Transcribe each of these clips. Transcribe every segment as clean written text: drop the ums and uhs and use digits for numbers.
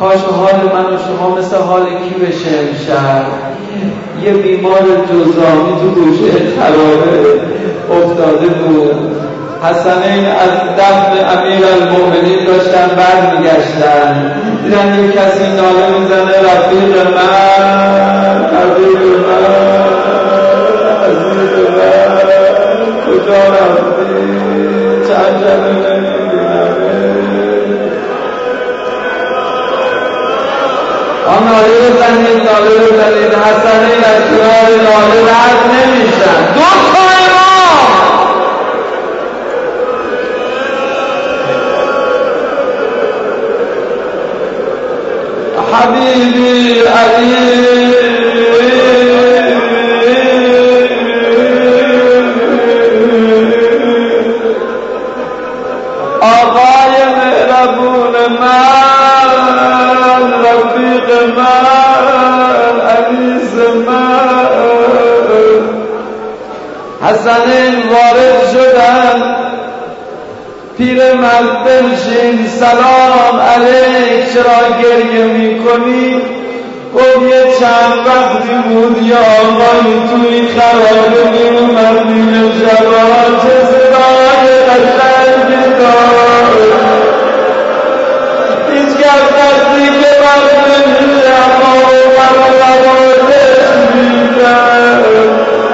کاش حال من و شما مثل حال کی بشه امشب. یه بیمار جزامی تو گوشه خرابه افتاده بود. حسنین از دفن امیرالمؤمنین داشتن برمیگشتن، دیدن یه کسی ناله میزنه رفیق من، رفیق من، عزیز من، کجا رفتی؟ چند شبه نمیبینمه. ناله بزنید، ناله بزنید. حسنین از کنار ناله رد نمیشن. دو حبیبی علی آقای مهربون من، رفیق من، عزیز من. حسنین وارد شدن. پیرمرد بنشین، سلام علیک، چرا گریه میکنی؟ گفت یه چند وقتی بود یا آقایی توی خرابه میومد میره شبا، چه صدای قشنگی داشت. هیچ کس نزدیک وقت نمیشه، اما او مرا نوازش میکرد.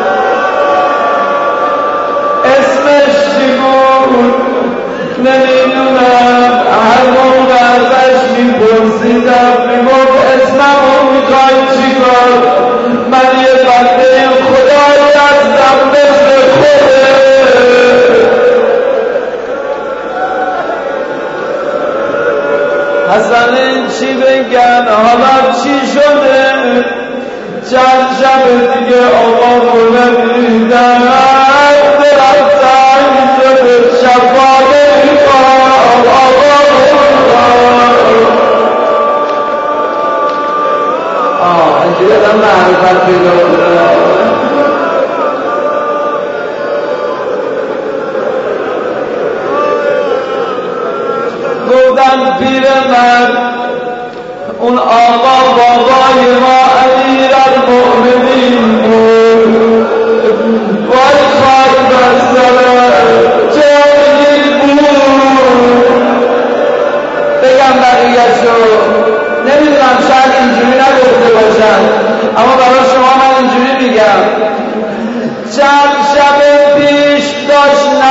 اسمش چی بود؟ نمیدونم. هر موقع ازش میپرسیدم میگفت اسممو میخوای چیکار؟ من یه بنده خدایی هستم مثل خوده. حسنین چی بگن؟ حالا چی شده؟ چند شب دیگه آقا رو نمیدن، درستن شده شفاده میخواد آقا رو اینجوری آدم معرفت پیدا کنه. گفتن پیرمرد اون آقا بابای ما امیرالمؤمنین بود. وای خاک بر سرت، چرا میگی بود؟ بگم بقیه‌شو نمیدونم، شاید اینجوری نگفته باشن، اما برای شما من اینجوری میگم. چند شب پیش داشت